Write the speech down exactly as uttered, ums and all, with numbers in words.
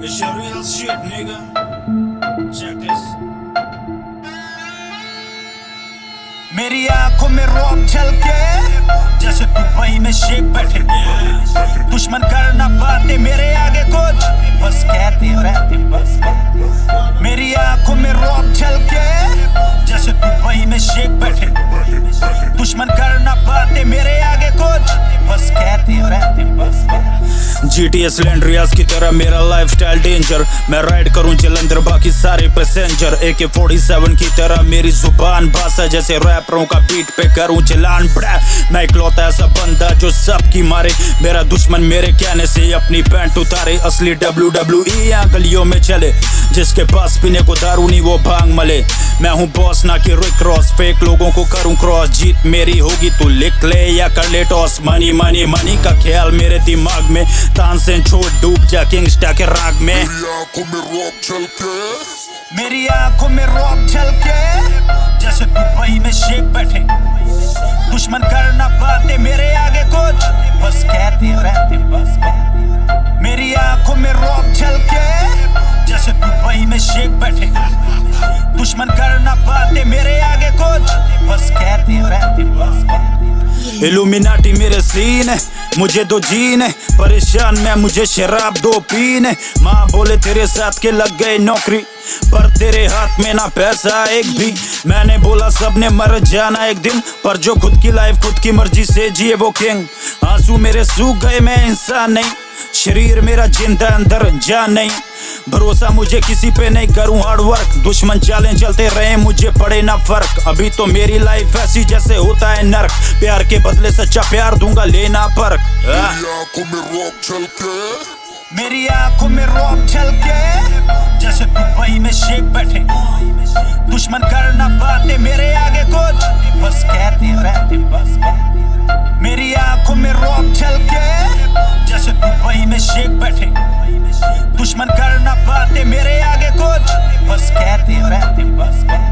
It's your real shit, nigga. Check this. मेरी आंखों में रौब झलके जैसे दुबई में शेख बैठे। दुश्मन कर ना पाते मेरे आगे कुछ, बस कहते रहते बस कहते। मेरी आंखों में रौब झलके जैसे दुबई में शेख बैठे। दुश्मन कर ना पाते मेरे आगे कुछ, बस कहते रहते बस कहते। जी टी एस लैंड्रियास की तरह मेरा लाइफस्टाइल डेंजर। मैं राइड करूं जलंधर बाकी सारे पैसेंजर। ए के फोर्टी सेवन की तरह मेरी जुबान भाषा जैसे रैपरों का बीट पे करूं चलान। बड़ा मैं इकलौता ऐसा बंदा जो सबकी मारे। मेरा दुश्मन मेरे कहने से अपनी पैंट उतारे। असली डब्ल्यू डब्ल्यू ई यहाँ गलियों में चले। जिसके पास पीने को दारू नहीं वो भांग मले। मैं हूँ बॉस ना कि रिक रॉस। फेक लोगों को करूं क्रॉस। जीत मेरी होगी तू लिख ले या कर ले टॉस। मनी मनी मनी का ख्याल मेरे दिमाग में। तानसेन छोड़ डूब जा किंगस्टा के राग में। मेरी आंखों में रौब झलके मेरी आंखों में रौब झलके जैसे दुबई में शेख बैठे। दुश्मन कर ना पाते मेरे आगे कुछ, बस कहते रहते बस कहते। मेरी आंखों में रौब झलके जैसे दुबई में शेख बैठे। दुश्मन कर ना पाते मेरे आगे कुछ, बस कहते रहते बस कहते। इल्यूमिनाटी मेरे सीन है, मुझे दो जीन है। परेशान मैं मुझे शराब दो पीने। माँ बोले तेरे साथ के लग गए नौकरी, पर तेरे हाथ में ना पैसा एक भी। मैंने बोला सबने मर जाना एक दिन, पर जो खुद की लाइफ खुद की मर्जी से जिए वो किंग। आंसू मेरे सूख गए मैं इंसान नहीं, शरीर मेरा जिंदा अंदर जान नहीं। भरोसा मुझे किसी पे नहीं करूं हार्ड वर्क। दुश्मन चालें चलते रहे मुझे पड़े ना फर्क। अभी तो मेरी लाइफ ऐसी जैसे होता है नर्क। प्यार के बदले सच्चा प्यार दूंगा लेना परक। मेरी आंखों में रौब झलके मेरी आंखों में रौब झलके जैसे दुबई में शेख बैठे। दुश्मन कर ना पाते मेरे आगे कुछ, बस कहते रहते बस कहते। मेरी आंखों में रौब झलके जैसे दुबई में शेख बैठे। दुश्मन कर ना पाते मेरे आगे कुछ, बस कहते रहते बस कहते।